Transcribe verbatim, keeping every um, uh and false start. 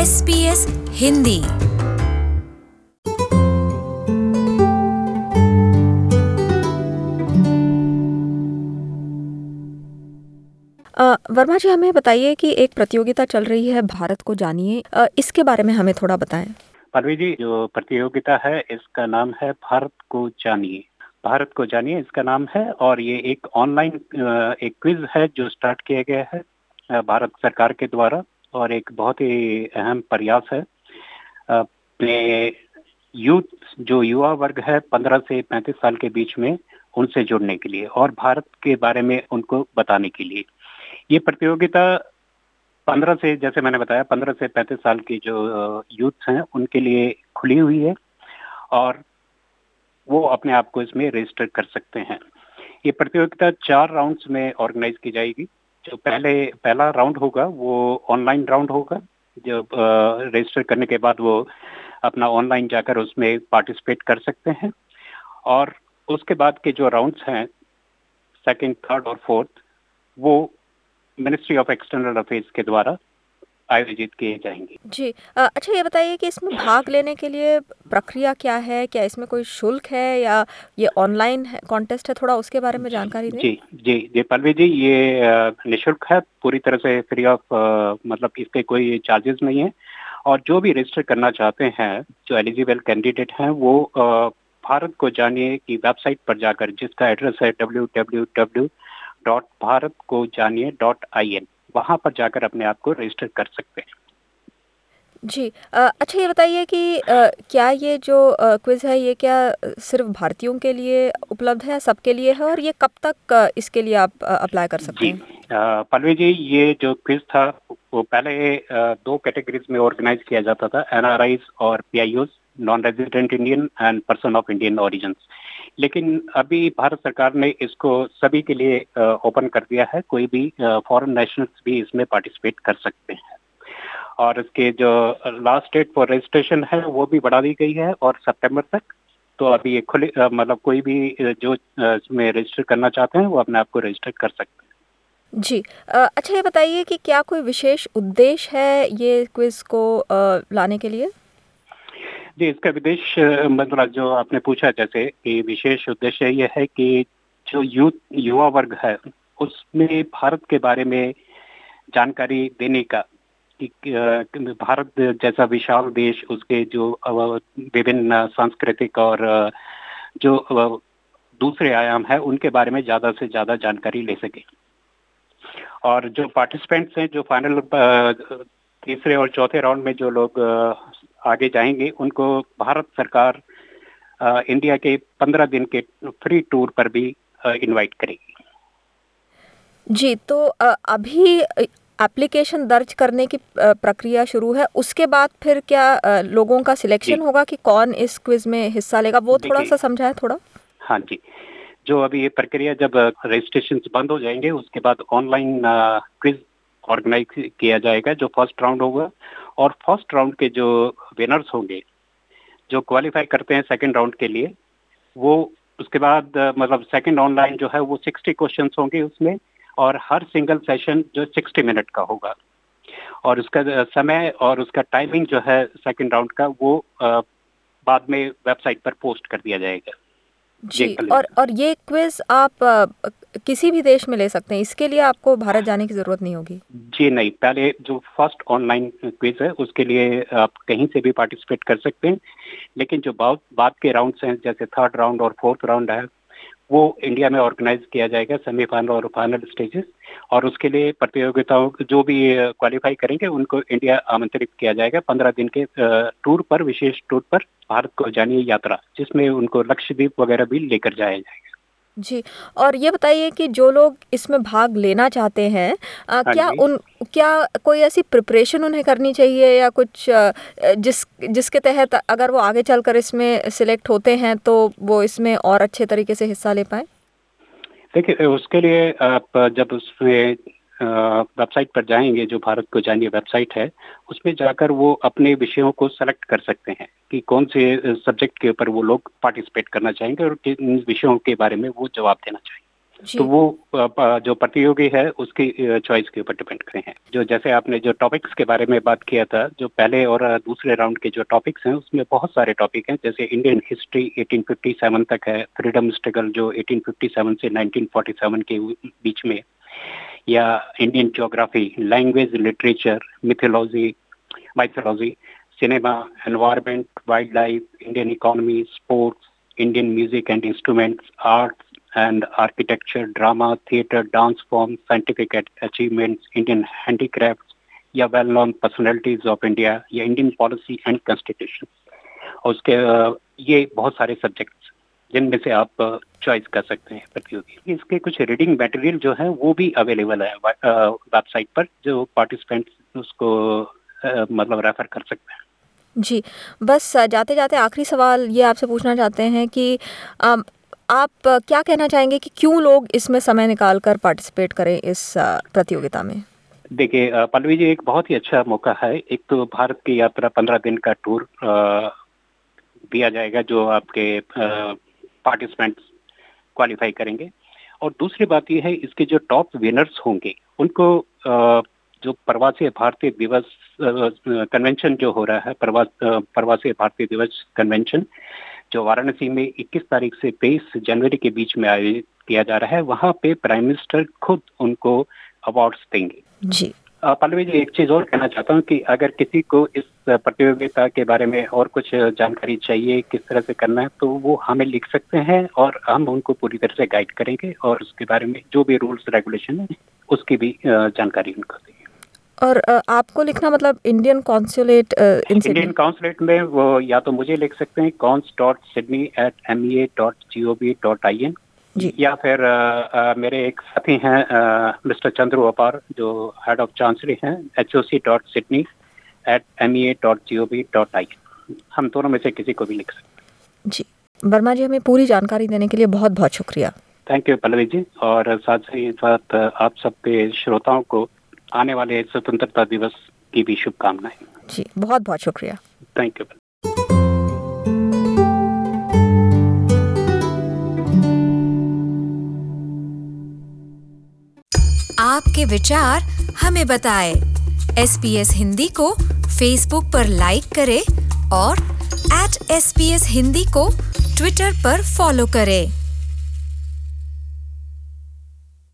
S B S Hindi. Uh, Verma ji, हमें बताइए कि एक प्रतियोगिता चल रही है भारत को जानिए, अ, इसके बारे में हमें थोड़ा बताएं। पल्लवी जी, जो प्रतियोगिता है इसका नाम है भारत को जानिए। भारत को जानिए इसका नाम है और ये एक ऑनलाइन एक क्विज है जो स्टार्ट किया गया है अ, भारत सरकार के द्वारा और एक बहुत ही अहम प्रयास है अपने यूथ जो युवा वर्ग है पंद्रह से पैंतीस साल के बीच में उनसे जुड़ने के लिए और भारत के बारे में उनको बताने के लिए। ये प्रतियोगिता पंद्रह से, जैसे मैंने बताया, पंद्रह से पैंतीस साल की जो यूथ हैं उनके लिए खुली हुई है और वो अपने आप को इसमें रजिस्टर कर सकते हैं। ये प्रतियोगिता चार राउंड्स में ऑर्गेनाइज की जाएगी। जो पहले पहला राउंड होगा वो ऑनलाइन राउंड होगा। जब रजिस्टर करने के बाद वो अपना ऑनलाइन जाकर उसमें पार्टिसिपेट कर सकते हैं और उसके बाद के जो राउंड्स हैं सेकंड, थर्ड और फोर्थ, वो मिनिस्ट्री ऑफ एक्सटर्नल अफेयर्स के द्वारा आयोजित किए जाएंगे। जी, अ, अच्छा ये बताइए कि इसमें भाग लेने के लिए प्रक्रिया क्या है? क्या इसमें कोई शुल्क है या ये ऑनलाइन कॉन्टेस्ट है? थोड़ा उसके बारे में जानकारी दें। जी जी जी पल्लवी जी, ये निःशुल्क है, पूरी तरह से फ्री ऑफ, मतलब इसके कोई चार्जेस नहीं है और जो भी रजिस्टर करना चाहते हैं, जो एलिजिबल कैंडिडेट हैं, वो आ, भारत को जानिए की वेबसाइट पर जाकर, जिसका एड्रेस है W W W dot Bharat को जानिए डॉट आई एन, वहाँ पर जाकर अपने आप को रजिस्टर कर सकते हैं। जी, अ, अच्छा ये बताइए कि अ, क्या ये जो अ, क्विज़ है ये क्या अ, सिर्फ भारतीयों के लिए उपलब्ध है, सबके लिए है और ये कब तक अ, इसके लिए आप अ, अप्लाई कर सकते जी हैं? पल्लवी जी, ये जो क्विज था वो पहले अ, दो कैटेगरीज में ऑर्गेनाइज किया जाता था, एन आर आईज और P I Os, non resident Indian and person of Indian origin. लेकिन अभी भारत सरकार ने इसको सभी के लिए ओपन कर दिया है, कोई भी फॉरेन नेशनल्स भी इसमें पार्टिसिपेट कर सकते हैं और इसके जो लास्ट डेट फॉर रजिस्ट्रेशन है वो भी बढ़ा दी गई है और सितंबर तक। तो अभी ये खुले, अ, मतलब कोई भी अ, जो अ, इसमें रजिस्टर करना चाहते हैं वो अपने आप को रजिस्टर कर सकते हैं। जी, अ, अच्छा ये बताइए कि क्या कोई विशेष उद्देश्य है ये क्विज़ को अ, लाने के लिए? जी, इसका विदेश, अ, मतलब जो आपने पूछा, जैसे कि विशेष उद्देश्य ये है कि जो यूथ युवा वर्ग है उसमें भारत के बारे में जानकारी देने का कि अ, भारत जैसा विशाल देश, उसके जो अ, विभिन्न सांस्कृतिक और अ, जो अ, दूसरे आयाम है उनके बारे में ज़्यादा से ज़्यादा जानकारी ले सके। और जो पार्टिसिपेंट्स हैं, जो फाइनल तीसरे और चौथे राउंड में जो लोग अ, आगे जाएंगे, उनको भारत सरकार अ, इंडिया के पंद्रह दिन के फ्री टूर पर भी इनवाइट करेगी। जी, तो अ, अभी अ, एप्लीकेशन दर्ज करने की अ, प्रक्रिया शुरू है, उसके बाद फिर क्या अ, लोगों का जी सिलेक्शन होगा कि कौन इस क्विज़ में हिस्सा लेगा? वो देखिए, थोड़ा-सा समझाएँ थोड़ा? हाँ जी, जो अभी ये प्रक्रिया, जब रजिस्ट्रेशन बंद हो जाएंगे उसके बाद ऑनलाइन क्विज ऑर्गेनाइज किया जाएगा, जो फर्स्ट राउंड होगा और फर्स्ट राउंड के जो विनर्स होंगे, जो क्वालिफाई करते हैं सेकंड राउंड के लिए, वो उसके बाद अ, मतलब सेकंड ऑनलाइन जो है वो साठ क्वेश्चंस होंगे उसमें और हर सिंगल सेशन जो साठ मिनट का होगा और उसका अ, समय और उसका टाइमिंग जो है सेकंड राउंड का, वो अ, बाद में वेबसाइट पर पोस्ट कर दिया जाएगा। जी जी, पल्लवी। और और ये क्विज़ आप अ, अ, किसी भी देश में ले सकते हैं, इसके लिए आपको भारत जाने की ज़रूरत नहीं होगी? जी नहीं, पहले जो फर्स्ट ऑनलाइन क्विज है उसके लिए आप कहीं से भी पार्टिसिपेट कर सकते हैं, लेकिन जो बाद बाद के राउंड्स हैं, जैसे थर्ड राउंड और फोर्थ राउंड है, वो इंडिया में ऑर्गेनाइज किया जाएगा, सेमीफाइनल और फाइनल स्टेजेस, और उसके लिए प्रतियोगिताओं जो भी क्वालिफाई करेंगे उनको इंडिया आमंत्रित किया जाएगा पंद्रह दिन के टूर पर, विशेष टूर पर, भारत को जानिए यात्रा, जिसमें उनको लक्षद्वीप वगैरह भी लेकर जाया जाएगा। जी, और ये बताइए कि जो लोग इसमें भाग लेना चाहते हैं, अ, हाँ क्या जी। उन क्या कोई ऐसी प्रिपरेशन उन्हें करनी चाहिए या कुछ अ, जिस जिसके तहत अगर वो आगे चलकर इसमें सिलेक्ट होते हैं तो वो इसमें और अच्छे तरीके से हिस्सा ले पाएँ? देखिए, उसके लिए आप जब उसमें वेबसाइट पर जाएंगे, जो भारत को जानिए वेबसाइट है, उसमें जाकर वो अपने विषयों को सेलेक्ट कर सकते हैं कि कौन से सब्जेक्ट के ऊपर वो लोग पार्टिसिपेट करना चाहेंगे और किन विषयों के बारे में वो जवाब देना चाहेंगे। तो वो जो प्रतियोगी है उसकी चॉइस के ऊपर डिपेंड करते हैं। जो जैसे आपने जो टॉपिक्स के बारे में बात किया था, जो पहले और दूसरे राउंड के जो टॉपिक्स हैं उसमें बहुत सारे टॉपिक हैं, जैसे इंडियन हिस्ट्री अठारह सौ सत्तावन तक है, फ्रीडम स्ट्रगल जो अठारह सौ सत्तावन से उन्नीस सौ सैंतालीस के बीच में, या Indian geography, language, literature, mythology, mythology, cinema, environment, wild life, Indian economy, sports, Indian music and instruments, arts and architecture, drama, theatre, dance forms, scientific achievements, Indian handicrafts, या well known personalities of India, या Indian policy and constitution। और उसके ये बहुत सारे subjects जिनमें से आप चॉइस कर सकते हैं प्रतियोगी। इसके कुछ रीडिंग मटेरियल जो है वो भी अवेलेबल है वेबसाइट पर, जो पार्टिसिपेंट्स उसको मतलब रेफर कर सकते हैं। जी, बस जाते जाते आखिरी सवाल ये आपसे पूछना चाहते हैं कि आ, आप क्या कहना चाहेंगे कि क्यों लोग इसमें समय निकाल कर पार्टिसिपेट करें इस प्रतियोगिता में? देखिए पल्लवी जी, एक बहुत ही अच्छा मौका है। एक तो भारत की यात्रा पंद्रह दिन का टूर दिया जाएगा जो आपके पार्टिसिपेंट्स क्वालिफाई करेंगे, और दूसरी बात यह है इसके जो टॉप विनर्स होंगे उनको आ, जो प्रवासी भारतीय दिवस कन्वेंशन जो हो रहा है, प्रवास प्रवासी भारतीय दिवस कन्वेंशन जो वाराणसी में इक्कीस तारीख से तेईस जनवरी के बीच में आयोजित किया जा रहा है, वहाँ पे प्राइम मिनिस्टर खुद उनको अवार्ड्स देंगे। जी पल्लवी जी, एक चीज और कहना चाहता हूँ कि अगर किसी को इस प्रतियोगिता के बारे में और कुछ जानकारी चाहिए, किस तरह से करना है, तो वो हमें लिख सकते हैं और हम उनको पूरी तरह से गाइड करेंगे और उसके बारे में जो भी रूल्स रेगुलेशन है उसकी भी जानकारी उनको देंगे। और आपको लिखना मतलब इंडियन कॉन्सुलेट इंडियन कॉन्सुलेट में वो या तो मुझे लिख सकते हैं cons dot Sydney at M E A dot G O V dot I N, या फिर आ, आ, मेरे एक साथी हैं मिस्टर चंद्रू अपार जो हेड ऑफ चांसरी हैं, H O C dot Sydney at M E A dot G O V dot I N. हम दोनों में से किसी को भी लिख सकते हैं। जी वर्मा जी, हमें पूरी जानकारी देने के लिए बहुत बहुत शुक्रिया। थैंक यू पल्लवी जी, और साथ ही साथ आप सबके श्रोताओं को आने वाले स्वतंत्रता दिवस की भी शुभकामनाएं। जी बहुत बहुत शुक्रिया। Thank you. आपके विचार हमें बताएं। एस पी एस हिंदी को फेसबुक पर लाइक करें और at S P S Hindi को ट्विटर पर फॉलो करें।